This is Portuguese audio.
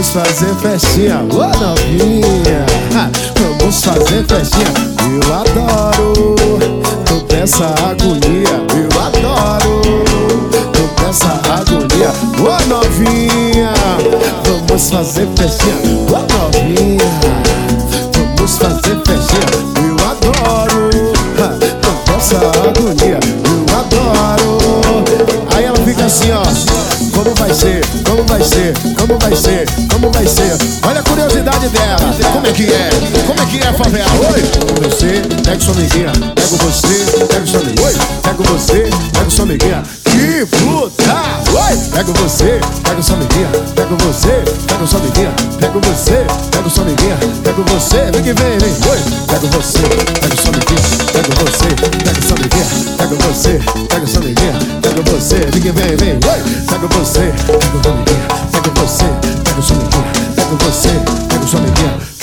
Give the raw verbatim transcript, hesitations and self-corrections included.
Vamos fazer festinha, ô novinha. Vamos fazer festinha. Eu adoro toda essa agonia. Eu adoro toda essa agonia. Ô novinha, vamos fazer festinha. Ô novinha, vamos fazer festinha. Eu adoro toda essa agonia. Eu adoro. Aí ela fica assim, ó. Como vai ser? Como vai ser? Como vai ser? Como vai ser? Olha a curiosidade dela. Como é que é? Como é que é, favela? Oi! Pego você, pego sua amiguinha. Pego você, pego sua amiguinha. Oi! Pego você, pego sua amiguinha. Que puta! Oi! Pego você, pego sua amiguinha. Pego você, pego sua amiguinha. Pego você, pego sua amiguinha. Pego você, vem que vem, vem. Oi! Pego você, pego sua amiguinha. Pego você, pego sua amiguinha. Pego você, pego sua amiguinha. Pego você, vem que vem, vem. Oi! Pego você, pego sua amiguinha. Pego você, pego sua amiguinha. Pego você, pego sua amiguinha.